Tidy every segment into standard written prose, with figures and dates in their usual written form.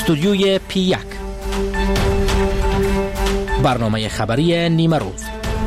استودیوی P1 برنامه خبری نیمه روز.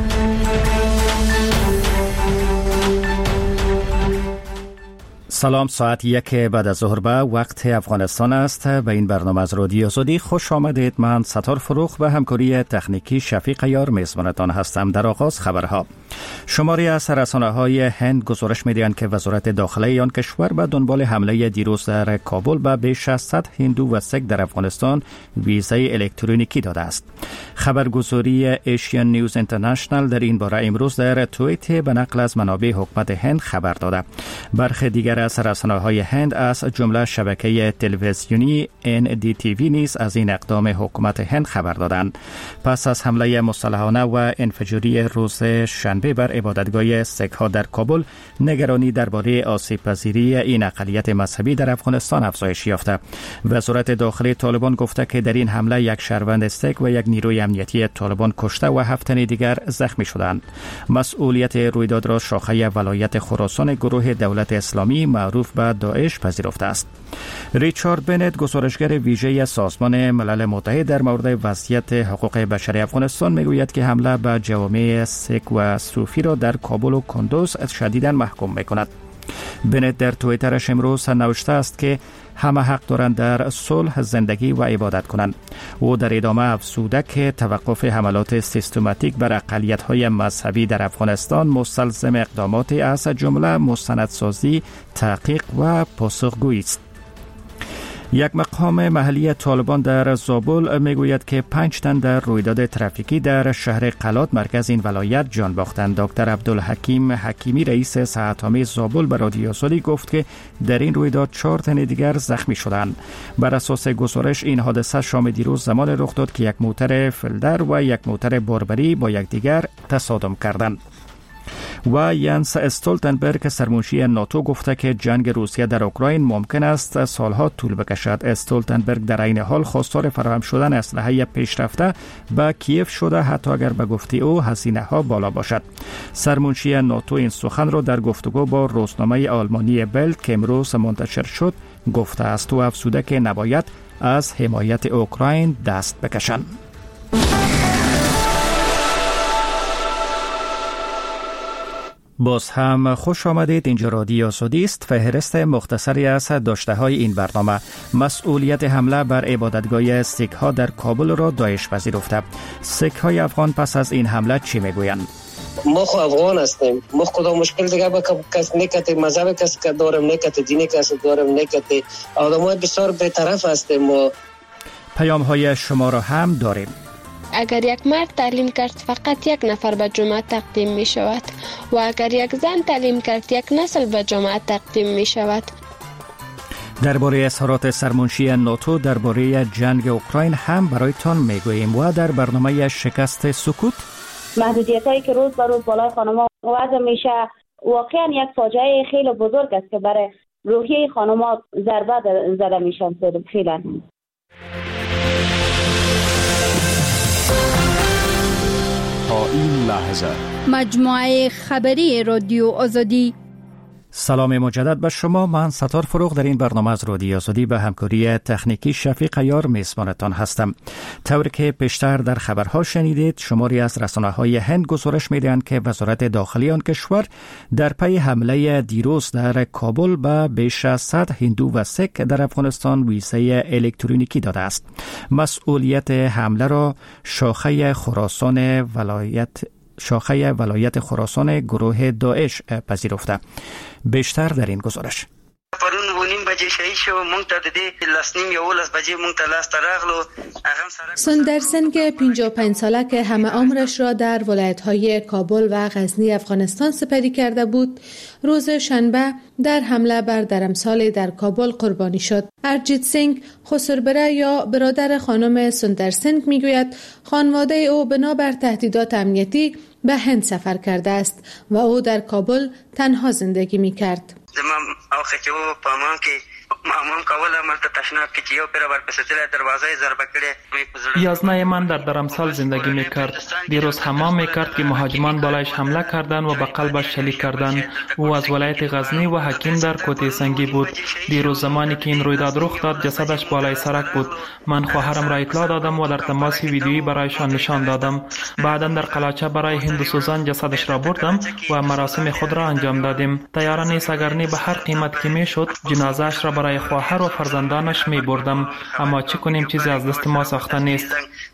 سلام، ساعت 1 بعد از ظهر به وقت افغانستان است. به این برنامه از رادیو آزادی خوش آمدید. من ستار فروخ به همکاری تکنیکی شفیق یار میزبانتان هستم. در آغاز خبرها. شماری از رسانه‌های هند گزارش می‌دهند که وزارت داخلی آن کشور به دنبال حمله دیروز در کابل به بیش از 100 هندو و سیک در افغانستان ویزای الکترونیکی داده است. خبرگزاری ایشین نیوز اینترنشنال در این باره امروز در توییت به نقل از منابع حکومت هند خبر داده. برخی دیگر از رسانه‌های هند از جمله شبکه تلویزیونی NDTV نیز از این اقدام حکومت هند خبر دادند. پس از حمله مسلحانه و انفجاری روز شنبه بر عبادتگاه سیک‌ها در کابل، نگرانی درباره آسیب‌پذیری این اقلیت مذهبی در افغانستان افزایش یافته. وزارت داخلی طالبان گفته که در این حمله یک شهروند سیک و یک نیروی امنیتی طالبان کشته و 7 تن دیگر زخمی شدند. مسئولیت رویداد را شاخه ولایت خراسان گروه دولت اسلامی معروف به داعش پذیرفته است. ریچارد بنت، گزارشگر ویژه سازمان ملل متحد در مورد وضعیت حقوق بشری افغانستان، میگوید که حمله به جوامع سیک و صوفی را در کابل و کندوز شدیداً محکوم میکند. بنت در توییترش امروز نوشته است که همه حق دارند در صلح زندگی و عبادت کنند. او در ادامه افزوده که توقف حملات سیستماتیک بر اقلیت‌های مذهبی در افغانستان مستلزم اقداماتی از جمله مستندسازی، تحقیق و پاسخگویی است. یک مقام محلی طالبان در زابل میگوید که 5 تن در رویداد ترافیکی در شهر قلات مرکز این ولایت جان باختند. دکتر عبدالحکیم حکیمی، رئیس صحت‌عامه زابل، به رادیو آزادی گفت که در این رویداد 4 تن دیگر زخمی شدند. بر اساس گزارش این حادثه شام دیروز زمان رخ داد که یک موتر فلدر و یک موتر باربری با یکدیگر تصادم کردند. و ینس استولتنبرگ، سرمنشی ناتو، گفته که جنگ روسیه در اوکراین ممکن است سالها طول بکشد. استولتنبرگ در عین حال خواستار فراهم شدن اسلحه پیشرفته به کیف شده، حتی اگر به گفته او هزینه ها بالا باشد. سرمنشی ناتو این سخن را در گفتگو با روزنامه آلمانی بلد که امروز منتشر شد گفته است و افزوده که نباید از حمایت اوکراین دست بکشند. باز هم خوش آمدید. اینجا رادیو آزادی است. فهرست مختصری از داشته های این برنامه. مسئولیت حمله بر عبادتگاه سیک ها در کابل را داعش پذیرفته. سیک های افغان پس از این حمله چی میگویند؟ ما خو افغان هستیم. ما کدام مشکل دیگه با کس نکته مذهب کس که دارم، نکته دین کس دارم، نکته آدمای بسیار بی‌طرف هستیم. ما پیام های شما را هم داریم. اگر یک مرد تعلیم کرد فقط یک نفر به جماعت تقدیم می شود و اگر یک زن تعلیم کرد یک نسل به جماعت تقدیم می شود. درباره اظهارات سرمنشی ناتو درباره جنگ اوکراین هم برایتان میگوییم و در برنامه شکست سکوت محدودیتایی که روز به روز بالای خانم‌ها وضع میشه واقعا یک فاجعه خیلی بزرگ است که برای روحیه خانم‌ها ضربه زده میشن فعلا. تا این لحظه مجموعه خبری رادیو آزادی. سلام مجدد به شما. من ستار فروخ در این برنامه از رادیو آزادی به همکاری تکنیکی شفیق یار میزبانتان هستم. طوری که پیشتر در خبرها شنیدید، شماری از رسانه‌های هند گزارش می‌دهند که وزارت داخلی آن کشور در پی حمله دیروز در کابل به بیش از 100 هندو و سیک در افغانستان ویزای الکترونیکی داده است. مسئولیت حمله را شاخه ولایت خراسان گروه داعش پذیرفته. بیشتر در این گزارش. پرون و نیم بجې شهید شو، مونږ ته د دې لسنیم 11 بجې مونږ ته لاس ته راغلو. سندر سنگ 55 ساله که همه عمرش را در ولایت‌های کابل و غزنی افغانستان سپری کرده بود، روز شنبه در حمله بر درمسال در کابل قربانی شد. ارجیت سینگ خسربره یا برادر خانم سندر سنگ میگوید خانواده او بنابر تهدیدات امنیتی به هند سفر کرده است و او در کابل تنها زندگی می‌کرد. زمام او خچو پامان کې معمول کوله ملت تشناب کې چې یو پر بر پسدل دروازه ضربه کړي. 11 من در درمسال زندگی میکرد. دیروز حمام میکرد که مهاجمان بالایش حمله کردند و به قلبش شلیک کردند. او از ولایت غزنی و حکیم در کوته سنگی بود. دیروز زمانی که این رویداد رخ داد جسدش بالای سرک بود. من خواهرم را اطلاع دادم و در تماس ویدیویی برایشان نشان دادم. بعدا در قلاچه برای هندوسوزان جسدش را بردم و مراسم خود را انجام دادیم. تیار نیست اگر نه به هر قیمت که میشد جنازه‌اش را برای خواهر و فرزندانش می بردم، اما چه کنیم چیزی از دست ما ساخته نیست.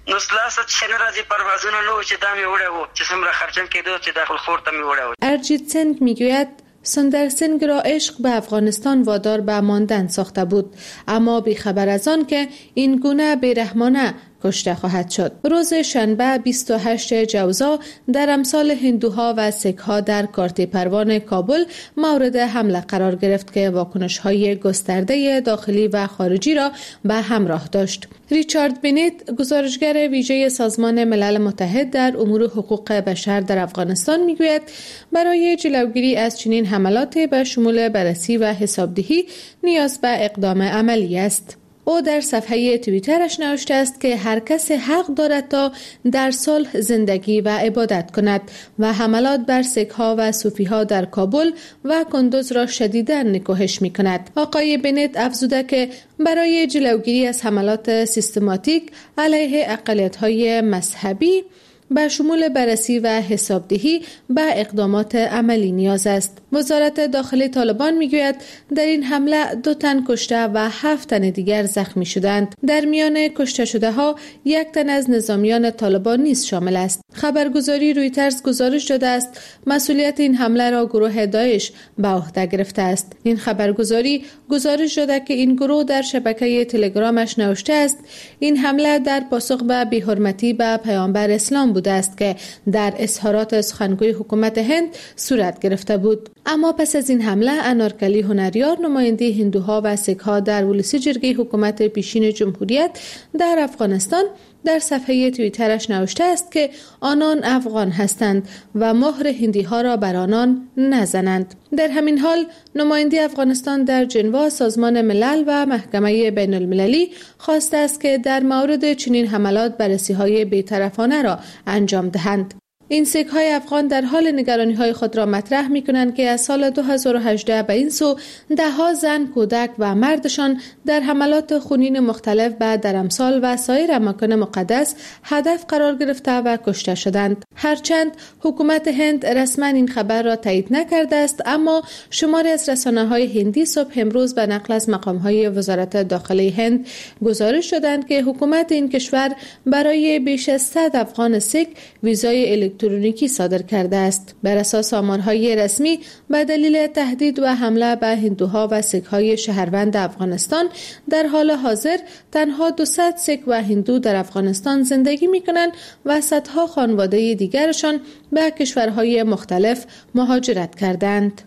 ارجیت سنگ میگوید سندر سنگ را عشق به افغانستان وادار به ماندن ساخته بود، اما بیخبر از آن که این گونه بیرحمانه کشته خواهد شد. روز شنبه 28 جوزا در امثال هندوها و سیک‌ها در کارت پروان کابل مورد حمله قرار گرفت که واکنش‌های گسترده داخلی و خارجی را به همراه داشت. ریچارد بنیت، گزارشگر ویژه سازمان ملل متحد در امور حقوق بشر در افغانستان میگوید برای جلوگیری از چنین حملات به شمول بررسی و حسابدهی نیاز به اقدام عملی است. او در صفحه توییترش نوشته است که هر کس حق دارد تا در صلح زندگی و عبادت کند و حملات بر سیک‌ها و صوفی‌ها در کابل و کندوز را شدیداً نکوهش می‌کند. آقای بنت افزوده که برای جلوگیری از حملات سیستماتیک علیه اقلیت‌های مذهبی به شمول بررسی و حسابدهی به اقدامات عملی نیاز است. وزارت داخلی طالبان میگوید در این حمله 2 تن کشته و 7 تن دیگر زخمی شدند. در میان کشته شده ها 1 تن از نظامیان طالبان نیز شامل است. خبرگزاری رویترز گزارش داده است مسئولیت این حمله را گروه داعش به عهده گرفته است. این خبرگزاری گزارش داده که این گروه در شبکه تلگرامش نوشته است این حمله در پاسخ به بی‌حرمتی به پیامبر اسلام بوده است که در اظهارات سخنگوی حکومت هند صورت گرفته بود. اما پس از این حمله انارکلی هنریار، نماینده هندوها و سیک‌ها در ولسی جرگه حکومت پیشین جمهوریت در افغانستان در صفحه توییترش نوشته است که آنان افغان هستند و مهر هندی ها را بر آنان نزنند. در همین حال نماینده افغانستان در ژنوا سازمان ملل و محکمه بین المللی خواسته است که در مورد چنین حملات بررسی های بی‌طرفانه را انجام دهند. این سیک‌های افغان در حال نگرانی‌های خود را مطرح می‌کنند که از سال 2018 به این سو ده‌ها زن، کودک و مردشان در حملات خونین مختلف به درمسال و سایر اماکن مقدس هدف قرار گرفته و کشته شدند. هرچند حکومت هند رسما این خبر را تایید نکرده است، اما شماری از رسانه‌های هندی صبح امروز به نقل از مقام‌های وزارت داخلی هند گزارش دادند که حکومت این کشور برای بیش از 100 افغان سیک ویزای الکترونیکی صادر کرده است. بر اساس آمارهای رسمی به دلیل تهدید و حمله به هندوها و سیک‌های شهروند افغانستان در حال حاضر تنها 200 سیک و هندو در افغانستان زندگی می‌کنند و صدها خانواده دیگرشان به کشورهای مختلف مهاجرت کردند.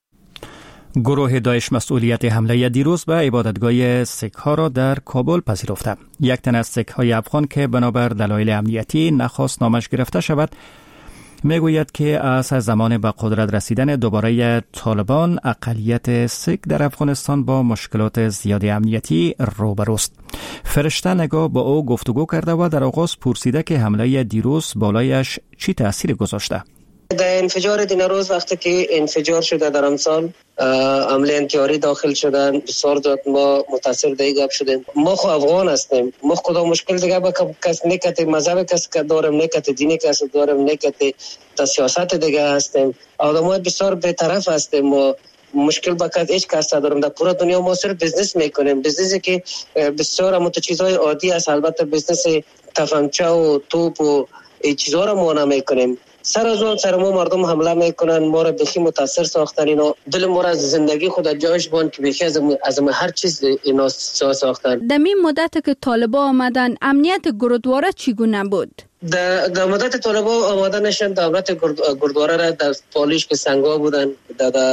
گروه داعش مسئولیت حمله دیروز به عبادتگاه سیک‌ها را در کابل پذیرفته. 1 تن از سیک‌های افغان که بنابر دلایل امنیتی نخواست نامش گرفته شود میگوید که از زمان به قدرت رسیدن دوباره طالبان اقلیت سیک در افغانستان با مشکلات زیاد امنیتی روبروست. فرشته نگاه با او گفتگو کرده و در آغاز پرسیده که حمله دیروز بالایش چی تأثیر گذاشته. در انفجار دین روز وقتی که انفجار شده در امثال عمل انتحاری داخل شدن بسیار زیاد ما متاثر دیگه شدیم. ما خو افغان هستیم، ما کدام مشکل دیگه با کس نکت مذهب کس دارم، نکت دین کس دارم، نکت سیاست دیگه هستیم. آدمای بسیار بی‌طرف هستیم و مشکل با هیچ کس ندارم. در پورا دنیا ما صرف بزنس میکنیم، بزنسی که بسیار مت چیزای عادی است. البته بزنس تفنگچه و توپ و این چیزا رو ما نمیکنیم. سر از اون سر ما مردم حمله میکنن، ما را بخی متاثر ساختن، اینا دل ما را از زندگی خود جایش بان که بخی از هر چیز اینا ساختن. در این مدت که طالبان آمدن امنیت گرودواره چگونه بود؟ در مدت طالبان آمدنشان دولت گرودواره را در پالیش که سنگا بودن، در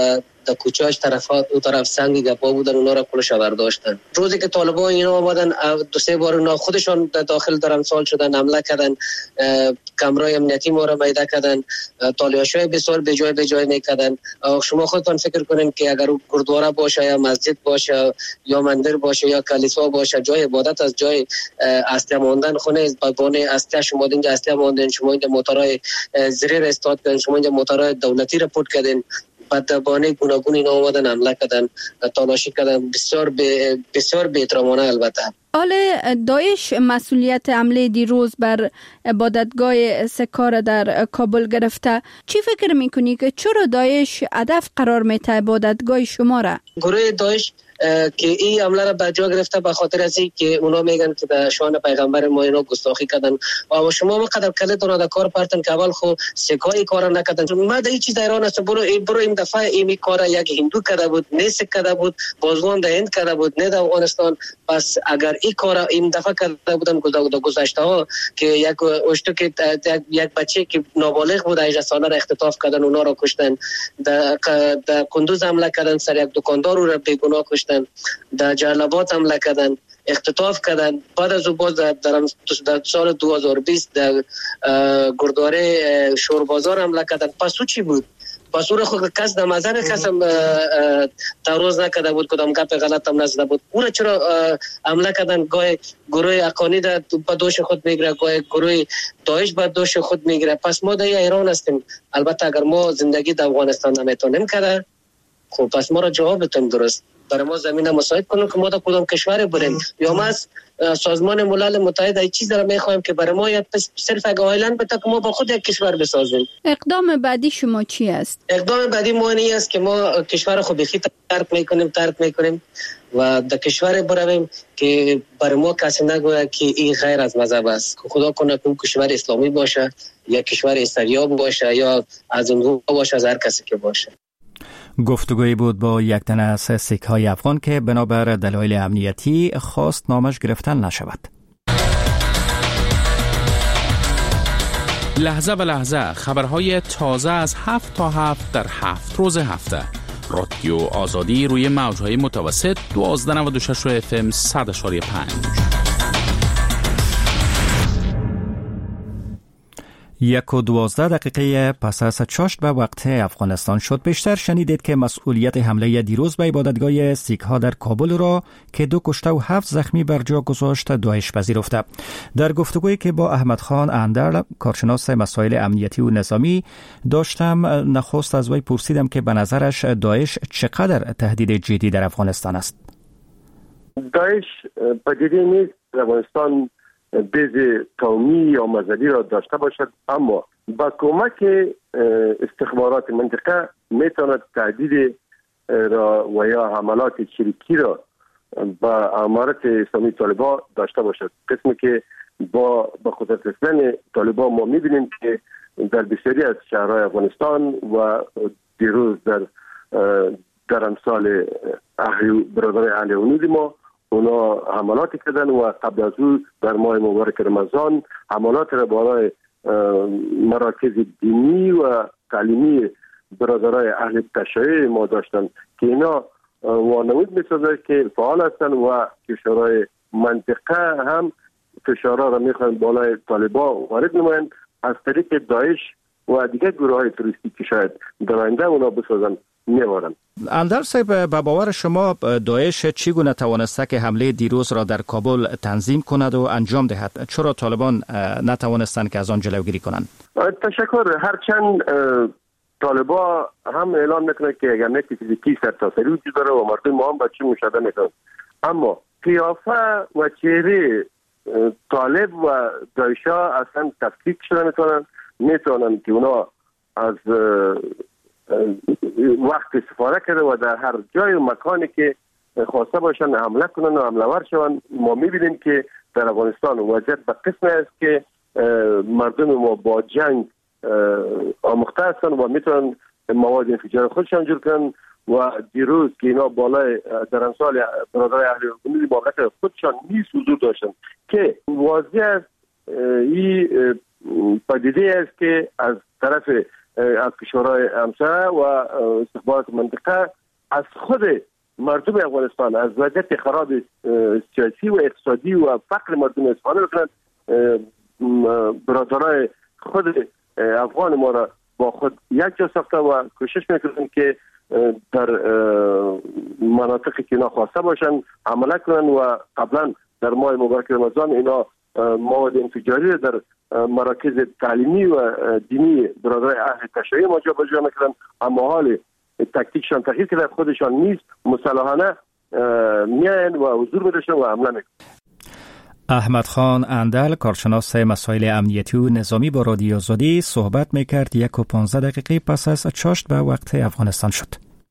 در کوچه‌اش طرف سنگ گپا بودن، اونا را کلش برداشتن. روزی که طالبان اینا آمدن 2-3 بار اونا خودشان داخل درمسال شدن، حمله کردن، کمرای امنیتی ما را میده کردن، تالیاشای بسیار به جای میکردن. شما خودتان فکر کنین که اگر گردواره باشه یا مسجد باشه یا مندر باشه یا کلیسا باشه، جای عبادت از جای اصلی ماندن خونه بابان اصلی شما اینجا اصلی ماندن، شما اینجا موتورای زیر استاد کردن، شما اینجا موتورای دولتی را پورت کردن، بعد بانه گوناگون اینا آمدن حمله کردن، تالاشی کردن، بسیار بی‌احترامانه. البته حال داعش مسئولیت حمله دیروز بر عبادتگاه سکار در کابل گرفته. چی فکر میکنی که چرا داعش هدف قرار میده عبادتگاه شما را؟ گروه داعش که این حمله را به جا گرفته به خاطر از این که اونا میگن که در شان پیغمبر ما اینا گستاخی کردن و شما مقدر کلید اونا در کار پرتن که اول خو سکای کار نکردن. ما در این چیز ایران است، برو این دفعه این کار یک هندو کرده بود، نه سک کرده بود، بازوان در هند کرده بود، نه در افغانستان. پس اگر این کار این دفعه کرده بودن گذشته ها که یک اشتو که یک بچه که نابالغ بود 18 ساله را اختطاف کردن، اونا را کشتن. در کندوز حمله کردن، سر یک دکاندار رو بیگناه کشتن. در جلال‌آباد حمله کردن، اختطاف کردن. بعد از او باز در سال 2020 در گردواره شوربازار حمله کردن. پس او چی بود؟ پس او را خود کس در مزار کسم تعرض نکرده بود، کدام گپ غلط هم نزده بود. او را چرا حمله کردن؟ گاهی گروه اکانی در دوش خود میگیره، گاهی گروه داعش بر دوش خود میگیره. پس ما در ایران هستیم. البته اگر ما زندگی در افغانستان نمیتونیم کرده، خب پس ما را جواب بتونیم درست. برای ما زمین مساعد کنیم که ما در کدام کشور بریم، یا ما از سازمان ملل متحد این چیز را میخوایم که برای ما صرف یک آیلند بده که ما با خود یک کشور بسازیم. اقدام بعدی شما چی است؟ اقدام بعدی ما این است که ما کشور خود بخی ترک میکنیم و در کشور برویم که برای ما کسی نگوید که این غیر از مذهب است. خدا کنه که اون کشور اسلامی باشه یا کشور اسریاب باشه یا از اون باشه، از هر کسی که باشه. گفتگوی بود با یک تن از سیک‌های افغان که بنابر دلایل امنیتی خواست نامش گرفتن نشود. لحظه به لحظه خبرهای تازه از 7 تا 7 در 7 روز هفته. رادیو آزادی روی موجهای متوسط 1296 FM 100.5. 1:12 پس از چاشت به وقت افغانستان شد. بیشتر شنیدید که مسئولیت حمله دیروز به عبادتگاه سیک ها در کابل را که 2 کشته و 7 زخمی بر جا گذاشت داعش پذیرفته. در گفتگویی که با احمد خان اندر، کارشناس مسائل امنیتی و نظامی داشتم، نخست از وی پرسیدم که به نظرش داعش چقدر تهدید جدی در افغانستان است. داعش پدیده نیست در افغانستان بیز قومی یا مذهبی را داشته باشد، اما با کمک استخبارات منطقه میتواند تهدید را و یا حملات چریکی را با امارت اسلامی طالبان داشته باشد. قسمی که با قدرت رسیدن طالبان ما میبینیم که در بسیاری از شهرهای افغانستان و دیروز در امثال برادران اهل حدود ما اونا حملاتی کردن و قبل از او در ماه مبارک رمضان حملات را بالای مراکز دینی و تعلیمی برادرای اهل تشیع ما داشتن که اینا وانمود می‌سازه که فعال هستند و کشورهای منطقه هم فشارها را میخوان بالای طالبان وارد نمایند از طریق داعش و دیگر گروه‌های تروریستی که شاید در آینده اونا بسازن میوارن. اندر صاحب، به باور شما داعش چگونه توانسته که حمله دیروز را در کابل تنظیم کند و انجام دهد؟ چرا طالبان نتوانستند که از آن جلوگیری کنند؟ تشکر. هرچند طالبان هم اعلام میکنه که یک امنیت فیزیکی سرتاسری وجود داره و مردم ما هم بچه مشاهده میکنن، اما قیافه و چهره طالب و داعش‌ها اصلا تفکیک شده میتونن که اونا از وقت استفاده کرده و در هر جای و مکانی که خواسته باشن حمله کنن و حمله‌ور شون. ما میبینیم که در افغانستان وضعیت به قسم است که مردم ما با جنگ آموخته هستن و میتونن مواد انفجار خودشان جور کنن و دیروز که اینا بالای در امثال برادرای اهل حدود موقعیت خودشان نیز حضور داشتن که واضح است این پدیده است که از طرف از کشورهای همسایه و استخبارات منطقه از خود مردم افغانستان از وضعیت خراب سیاسی و اقتصادی و فقر مردم استفاده بکنند. برادرای خود افغان ما را با خود یک جا ساخته و کوشش میکنند که در مناطقی که ناخواسته باشند عمله کنند و قبلا در ماه مبارک رمضان اینا مواد انفجاری در مراکز تعلیمی و دینی برادرای اهل تشیع ما جا بجا میکنند، اما حال تکتیکشان تغییر کرده، خودشان نیست مسلحانه میاین و حضور میداشتن و عمله میکنند. احمد خان اندل، کارشناس مسائل امنیتی و نظامی با رادیو آزادی صحبت میکرد. 1:15 دقیقه پس از چاشت به وقت افغانستان شد.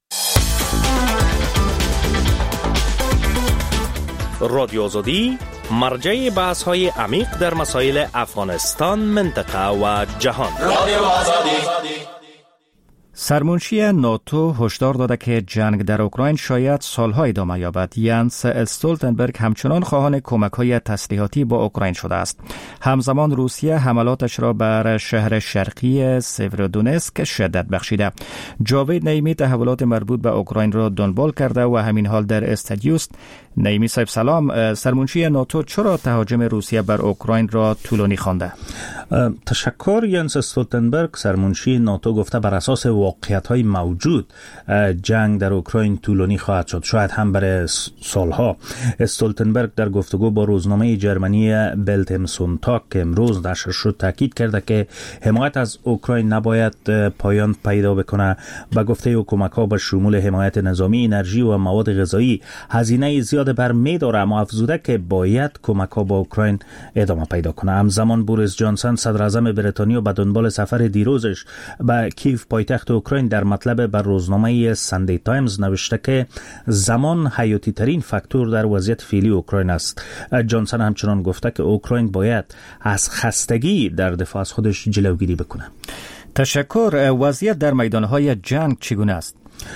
رادیو آزادی مرجع بحث های عمیق در مسائل افغانستان، منطقه و جهان. رادیو آزادی. سرمنشی ناتو هشدار داده که جنگ در اوکراین شاید سالها ادامه یابد. ینس استولتنبرگ همچنان خواهان کمک‌های تسلیحاتی با اوکراین شده است. همزمان روسیه حملاتش را بر شهر شرقی سیورودونتسک شدت بخشیده. جاوید نعیمی تحولات مربوط به اوکراین را دنبال کرده و همین حال در استودیوست. نعیمی صاحب سلام. سرمنشی ناتو چرا تهاجم روسیه بر اوکراین را طولانی خوانده؟ تشکر. ینس استولتنبرگ سرمنشی ناتو گفته بر اساس واقعیت‌های موجود جنگ در اوکراین طولانی خواهد شد، شاید هم برای سالها. استولتنبرگ در گفتگو با روزنامه جرمنی بلت ام سونتاگ که امروز نشر شد تاکید کرده که حمایت از اوکراین نباید پایان پیدا بکنه. به گفته او کمک‌ها به شمول حمایت نظامی، انرژی و مواد غذایی هزینه زیاد بر می داره، اما افزوده که باید کمک‌ها با اوکراین ادامه پیدا کنه. همزمان بوریس جانسون صدر اعظم بریتانیا به دنبال سفر دیروزش به کیف پایتخت اوکراین در مطلب بر روزنامه ساندی تایمز نوشته که زمان حیاتی ترین فاکتور در وضعیت فعلی اوکراین است. جانسون همچنان گفته که اوکراین باید از خستگی در دفاع از خودش جلوگیری بکنه. تشکر. وضعیت در میدانهای جنگ چگونه است؟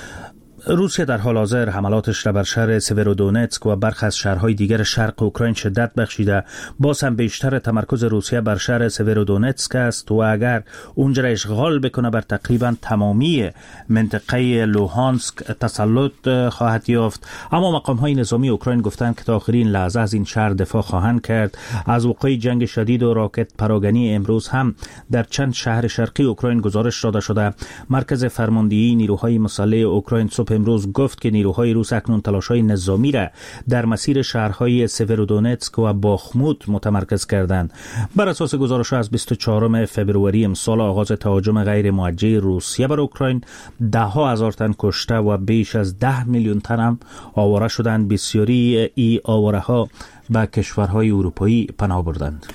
روسیه در حال حاضر حملاتش را بر شهر سیورودونتسک و برخی از شهرهای دیگر شرق اوکراین شدت بخشیده. باز هم بیشتر تمرکز روسیه بر شهر سیورودونتسک است و اگر اونجا را اشغال بکنه بر تقریبا تمامی منطقه لوهانسک تسلط خواهد یافت. اما مقام‌های نظامی اوکراین گفتند که تا آخرین لحظه از این شهر دفاع خواهند کرد. از وقوع جنگ شدید و راکت پراگنی امروز هم در چند شهر شرقی اوکراین گزارش داده شده. مرکز فرماندهی نیروهای مسلح اوکراین صبح امروز گفت که نیروهای روس اکنون تلاش‌های نظامی را در مسیر شهرهای سیورودونتسک و باخموت متمرکز کردند. بر اساس گزارش از 24 فوریه امسال آغاز تهاجم غیر موجه روسیه بر اوکراین 10,000 تن کشته و بیش از 10 میلیون تن هم آواره شدند. بسیاری ای آواره‌ها به کشورهای اروپایی پناه بردند.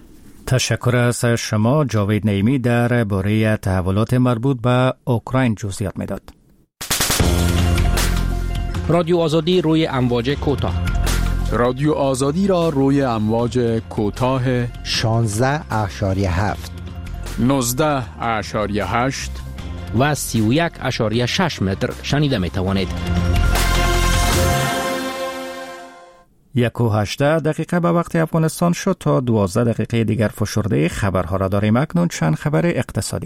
تشکر از شما. جاوید نعیمی در باره تحولات مربوط به اوکراین جزئیات میداد. رادیو آزادی روی امواج کوتاه. رادیو آزادی را روی امواج کوتاه 16.7 19.8 و 31.6 متر شنیده می توانید. 1:18 دقیقه به وقت افغانستان شد. تا 12 دقیقه دیگر فشرده خبرها را داریم. اکنون چند خبر اقتصادی.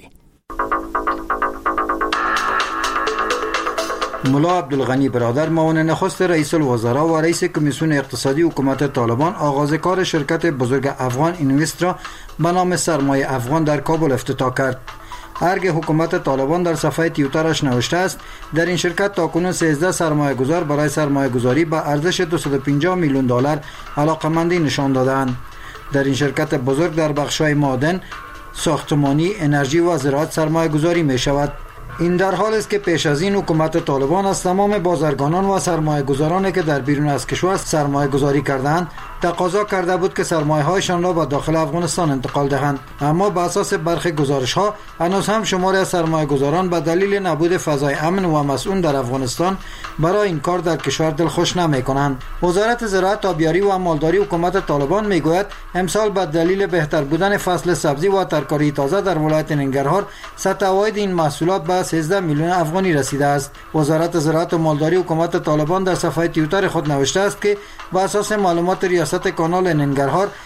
ملا عبدالغنی برادر معاون نخست رئیس الوزراء و رئیس کمیسیون اقتصادی حکومت طالبان آغاز کار شرکت بزرگ افغان اینوست را به نام سرمایه افغان در کابل افتتاح کرد. ارگ حکومت طالبان در صفحه توییترش نوشته است در این شرکت تاکنون 13 سرمایه گذار برای سرمایه گذاری به ارزش 250 میلیون دلار علاقمندی نشان دادند. در این شرکت بزرگ در بخش‌های معدن، ساختمانی، انرژی و زراعت سرمایه گذاری می شود. این در حال است که پیش از این حکومت طالبان از تمام بازرگانان و سرمایه گذارانی که در بیرون از کشور سرمایه گذاری کردند تقاضا کرده بود که سرمایه هایشان را به داخل افغانستان انتقال دهند، اما به اساس برخی گزارش ها هنوز هم شماری از سرمایه گذاران به دلیل نبود فضای امن و مسئول در افغانستان برای این کار در کشور دلخوش نمی کنند. وزارت زراعت، آبیاری و مالداری حکومت طالبان می گوید امسال به دلیل بهتر بودن فصل سبزی و ترکاری تازه در ولایت ننگرهار سطح عواید این محصولات به 13 میلیون افغانی رسیده است. وزارت زراعت و مالداری حکومت طالبان در صفحه توییتر خود نوشته است که بر اساس معلومات ریاست کانال ننگرهار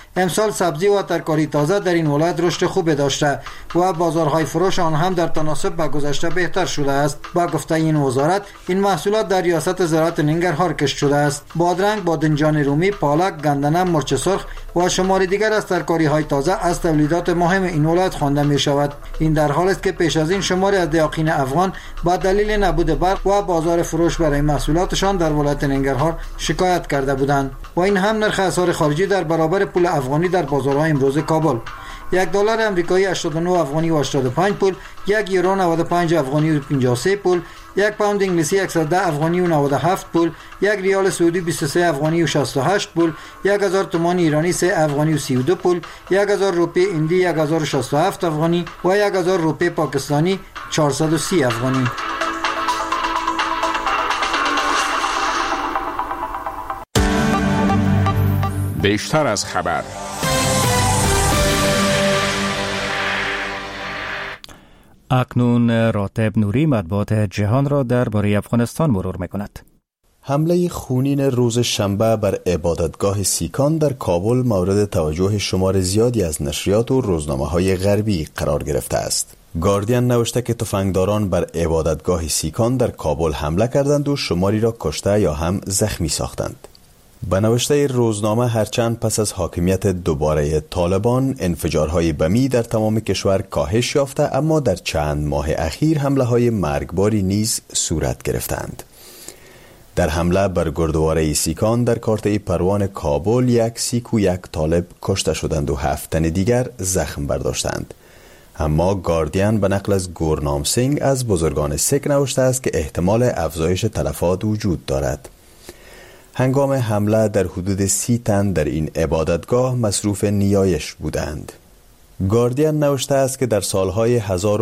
امسال سبزی و ترکاری تازه در این ولایت رشد خوب داشته و بازارهای فروش آن هم در تناسب با گذشته بهتر شده است. با گفته این وزارت این محصولات در ریاست زراعت ننگرهار کشت شده است. بادرنگ، بادنجان رومی، پالک، گندنه، مرچ سرخ و شماری دیگر از ترکاری‌های تازه از تولیدات مهم این ولایت خوانده می شود. این در حالی است که پیش از این شماری از دیاقین افغان با دلیل نبود برق و بازار فروش برای محصولاتشان در ولایت ننگرهار شکایت کرده بودند و این هم نرخ اسعار خارجی در برابر پول افغانی در بازارهای امروز کابل. $1 امریکایی 89 افغانی و 85 پول، $1 یورو 95 افغانی و 53 پول، $1 پوند انگلیسی 110 افغانی و 97 پول، $1 ریال سعودی 23 افغانی و 68 پول، 1000 تومان ایرانی 3 افغانی و 32 پول، 1000 روپیه هندی 1067 افغانی و 1000 روپیه پاکستانی 430 افغانی. بیشتر از خبر. اکنون راتب نوری مطبوعات جهان را درباره افغانستان مرور می‌کند. حمله خونین روز شنبه بر عبادتگاه سیکان در کابل مورد توجه شمار زیادی از نشریات و روزنامه‌های غربی قرار گرفته است. گاردین نوشته که تفنگداران بر عبادتگاه سیکان در کابل حمله کردند و شماری را کشته یا هم زخمی ساختند. به نوشته روزنامه هرچند پس از حاکمیت دوباره طالبان انفجارهای بمی در تمام کشور کاهش یافته، اما در چند ماه اخیر حمله‌های مرگباری نیز صورت گرفتند. در حمله بر گردواره سیکان در کارته پروان کابل 1 سیک و 1 طالب کشته شدند و 7 تن دیگر زخم برداشتند. اما گاردین به نقل از گورنام سینگ از بزرگان سیک نوشته است که احتمال افزایش تلفات وجود دارد. هنگام حمله در حدود 30 تن در این عبادتگاه مصروف نیایش بودند. گاردین نوشته است که در سالهای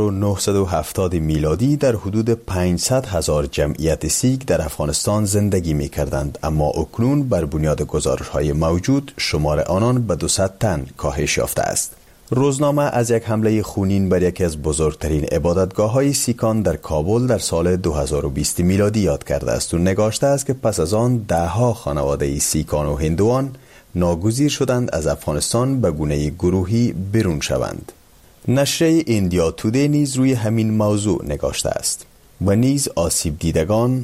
1970 میلادی در حدود 500,000 جمعیت سیک در افغانستان زندگی می کردند، اما اکنون بر بنیاد گزارش‌های موجود شمار آنان به 200 تن کاهش یافته است. روزنامه از یک حمله خونین بر یکی از بزرگترین عبادتگاه‌های سیکان در کابل در سال 2020 میلادی یاد کرده است و نگاشته است که پس از آن ده‌ها خانواده سیکان و هندوان ناگزیر شدند از افغانستان به گونه گروهی بیرون شوند. نشریه ایندیا تودی نیز روی همین موضوع نگاشته است و نیز آسیب دیدگان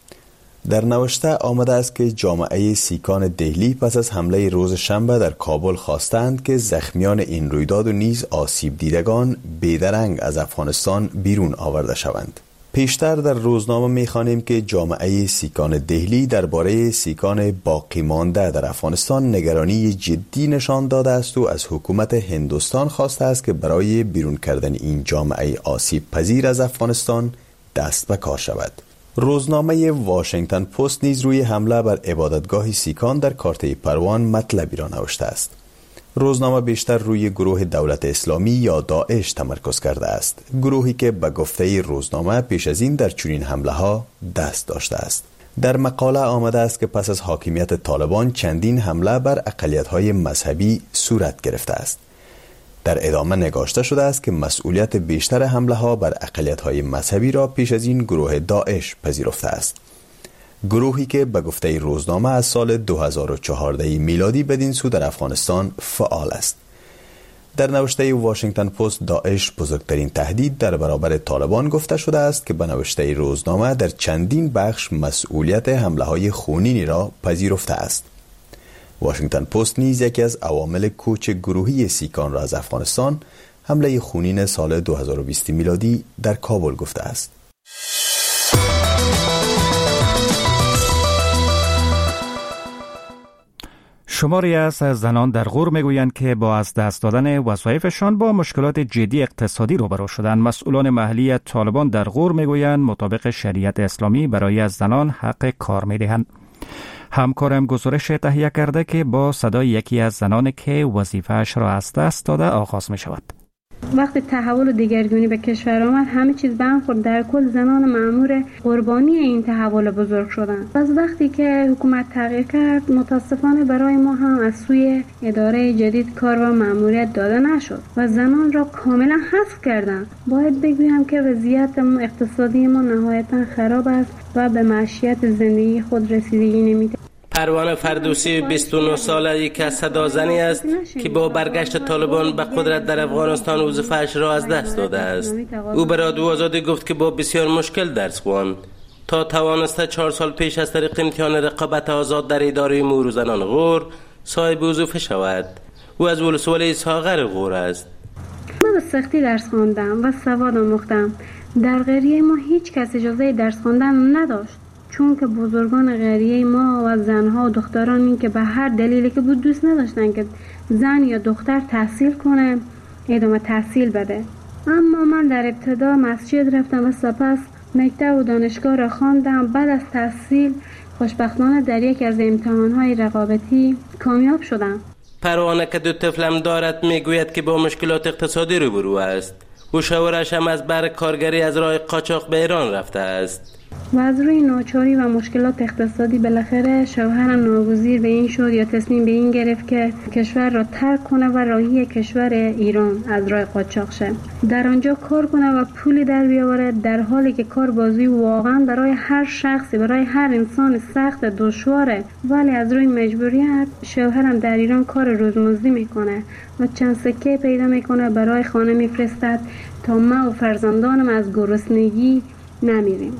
در نوشته آمده است که جامعه سیکان دهلی پس از حمله روز شنبه در کابل خواستند که زخمیان این رویداد و نیز آسیب دیدگان بیدرنگ از افغانستان بیرون آورده شوند. پیشتر در روزنامه می‌خوانیم که جامعه سیکان دهلی درباره سیکان باقی مانده در افغانستان نگرانی جدی نشان داده است و از حکومت هندوستان خواسته است که برای بیرون کردن این جامعه آسیب پذیر از افغانستان دست به کار شود. روزنامه واشنگتن پست نیز روی حمله بر عبادتگاه سیکان در کارته پروان مطلبی را نوشته است. روزنامه بیشتر روی گروه دولت اسلامی یا داعش تمرکز کرده است، گروهی که به گفته روزنامه پیش از این در چنین حمله ها دست داشته است. در مقاله آمده است که پس از حاکمیت طالبان چندین حمله بر اقلیت‌های مذهبی صورت گرفته است. در ادامه نگاشته شده است که مسئولیت بیشتر حمله ها بر اقلیت‌های مذهبی را پیش از این گروه داعش پذیرفته است. گروهی که به گفته روزنامه از سال 2014 میلادی بدین سو در افغانستان فعال است. در نوشته واشنگتن پست داعش بزرگترین تهدید در برابر طالبان گفته شده است که به نوشته روزنامه در چندین بخش مسئولیت حمله های خونینی را پذیرفته است. واشنگتن پست نیز یکی از عوامل کوچ گروهی سیکان را از افغانستان حمله خونین سال 2020 میلادی در کابل گفته است. شماری از زنان در غور میگویند که با از دست دادن وظایفشان با مشکلات جدی اقتصادی روبرو شدند. مسئولان محلی طالبان در غور میگویند مطابق شریعت اسلامی برای از زنان حق کار میدهند. همکارم گزارش تهیه کرده که با صدای یکی از زنانی که وظیفه‌اش را از دست داده آغاز می شود. وقتی تحول و دیگرگونی به کشور آمد همه چیز به هم خورد. در کل زنان مأمور قربانی این تحول بزرگ شدند. از وقتی که حکومت تغییر کرد متاسفانه برای ما هم از سوی اداره جدید کار و مأموریت داده نشد و زنان را کاملا حذف کردند. باید بگویم که وضعیت اقتصادی ما نهایتا خراب است و به معیشت زندگی خود رسیدگی نمی‌کنیم. پروانه فردوسی 29 ساله یک از صدازنی است که با برگشت طالبان به قدرت در افغانستان وظیفه‌اش را از دست داده است. او به رادیو آزادی گفت که با بسیار مشکل درس خواند تا توانسته 4 سال پیش از طریق امتحان رقابت آزاد در اداره امور زنان غور صاحب وظیفه شود. او از ولسوالی ساغر غور است. من به سختی درس خواندم و سواد آموختم. در قریه ما هیچ کس اجازه درس خواندن نداشت، چون که بزرگان قریه ما و زنها و دختران این که به هر دلیلی که بود دوست نداشتن که زن یا دختر تحصیل کنه، ادامه تحصیل بده. اما من در ابتدا مسجد رفتم و سپس مکتب و دانشگاه را خواندم. بعد از تحصیل خوشبختانه در یک از امتحانهای رقابتی کامیاب شدم. پروانه که 2 طفلم دارد میگوید که با مشکلات اقتصادی روبرو است. او شوهرش هم از بر کارگری از راه قاچاق به ایران رفته است. و از روی ناچاری و مشکلات اقتصادی بالاخره شوهرم ناگزیر به این شد یا تصمیم به این گرفت که کشور را ترک کنه و راهی کشور ایران از راه قاچاق شه، در آنجا کار کنه و پولی در بیاوره، در حالی که کار بازی واقعا برای هر شخصی، برای هر انسان سخت دشواره. ولی از روی مجبوریت شوهرم در ایران کار روزمزدی میکنه و چند سکه پیدا میکنه برای خانه میفرستد تا ما و فرزندانم از گرسنگی نمیریم.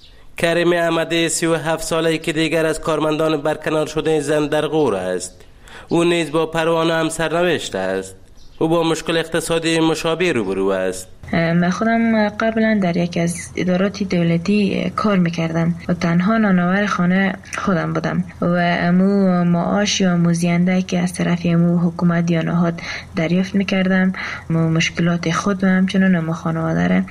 کریم احمدی 37 ساله که دیگر از کارمندان برکنار شده زن در غور است. او نیز با پروانه هم سرنوشت است. او با مشکل اقتصادی مشابه روبرو است. من خودم قبلا در یک از ادارات دولتی کار میکردم و تنها نانآور خانه خودم بودم و امو معاش یا موزینده که از طرف امو حکومت یا نهاد دریافت میکردم، مشکلات خود و همچنان امو خانواده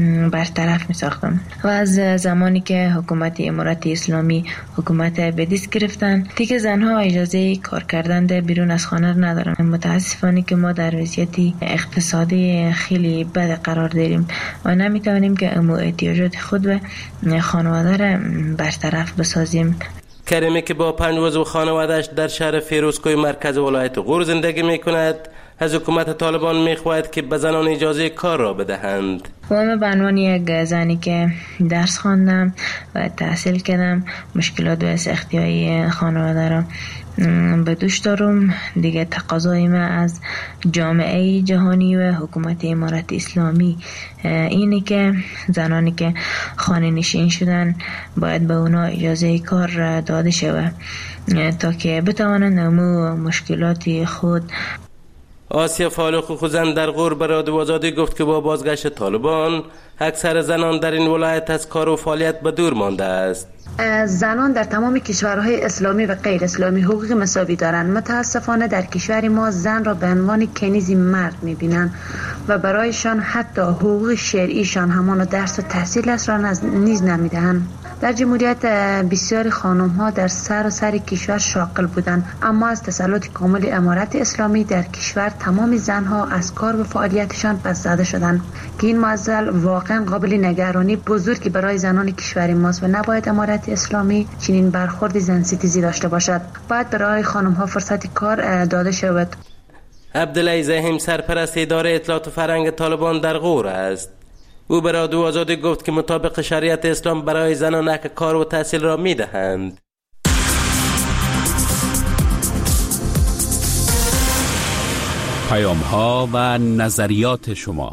برطرف میساختم. و از زمانی که حکومت امارت اسلامی حکومت به دست گرفتن دیگه زنها اجازه کار کردن در بیرون از خانه ندارن. متاسفانه که ما در وضعیت اقتصادی خیلی بد قرار داریم و نمیتونیم که امو احتیاجات خود و خانواده را برطرف بسازیم. کریمی که با 5 عضو خانواده‌اش در شهر فیروزکوه مرکز ولایت غور زندگی میکند از حکومت طالبان میخواهد که به زنان اجازه کار را بدهند. و من به عنوان یک زنی که درس خواندم و تحصیل کردم مشکلات و سختی‌های خانواده را به دوش دارم. دیگه تقاضای من از جامعه جهانی و حکومت امارت اسلامی اینه که زنانی که خانه نشین شدن باید به اونا اجازه کار داده شود تا که بتوانند امو مشکلات خود. آسیا فالق زن در غور به رادیو آزادی گفت که با بازگشت طالبان اکثر زنان در این ولایت از کار و فعالیت به دور مانده است. زنان در تمام کشورهای اسلامی و غیر اسلامی حقوق مساوی دارند. متاسفانه در کشور ما زن را به عنوان کنیزی مرد می‌بینند و برایشان حتی حقوق شرعیشان همان درس و تحصیل است را نیز نمی‌دهند. در جمهوریت بسیاری خانم‌ها در سراسر کشور شاغل بودند، اما از تسلط کامل امارت اسلامی در کشور تمام زنها از کار و فعالیتشان پس زده شدند که این معضل واقعا قابل نگرانی بزرگی برای زنان کشور ماست و نباید امارت اسلامی چنین برخورد زن ستیزی داشته باشد. باید برای خانم‌ها فرصت کار داده شود. عبدالله زهیم سرپرست اداره اطلاعات و فرهنگ طالبان در غور است. او به رادیو آزادی گفت که مطابق شریعت اسلام برای زنان حق کار و تحصیل را می‌دهند. پیام‌ها و نظریات شما.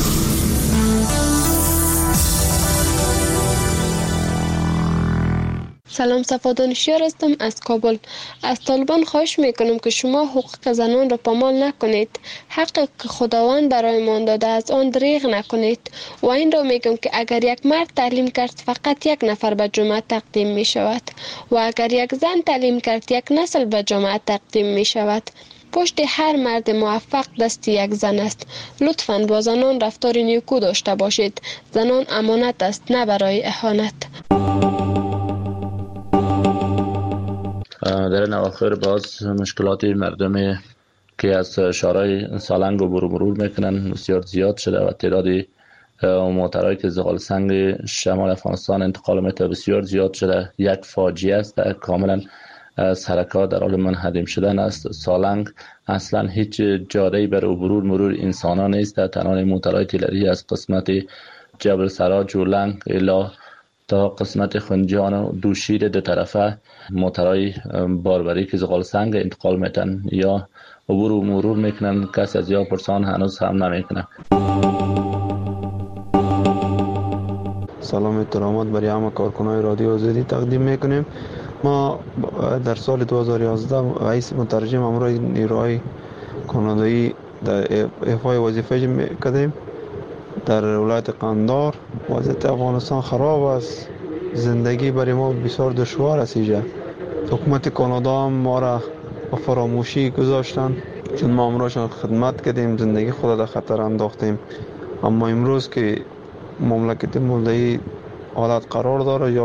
سلام، صفا دانشیار هستم از کابل. از طالبان خواهش میکنم که شما حقوق زنان را پامال نکنید. حقی که خداوند برایمان داده از آن دریغ نکنید. و این را میگم که اگر یک مرد تعلیم کرد فقط یک نفر به جامعه تقدیم می شود و اگر یک زن تعلیم کرد یک نسل به جامعه تقدیم می شود. پشت هر مرد موفق دست یک زن است. لطفاً با زنان رفتار نیکو داشته باشید. زنان امانت است، نه برای اهانت. در این اواخر باز مشکلات مردم که از شهرهای سالنگ و مرور میکنن بسیار زیاد شده و تعداد معترضی که زغال سنگ شمال افغانستان انتقال میته بسیار زیاد شده. یک فاجعه است، کاملا حرکات در حال منهدم شدن است. سالنگ اصلا هیچ جاده‌ای برای مرور انسانان نیست. تنها معترض تلری از قسمت جبل سراج و لنگ الی تا قسمت خنجان و دوشیر دو طرفه موترهای باربری که زغال سنگ انتقال میتن یا عبور و مرور میکنن. کسی از یا پرسان هنوز هم نمیکنه. سلام احترامات برای همه کارکنان رادیو آزادی تقدیم میکنیم. ما در سال 2011 رئیس مترجم امور نیروهای کانادایی در ایفای وظیفه میکردیم در ولایت قندار. وضعیت افغانستان خراب است، زندگی برای ما بسیار دشوار است. حکومت کانادا هم ما را با فراموشی گذاشتن، چون ما امروز خدمت کردیم، زندگی خود در خطر انداختیم. اما امروز که مملکت مولدهی حالت قرار داره یا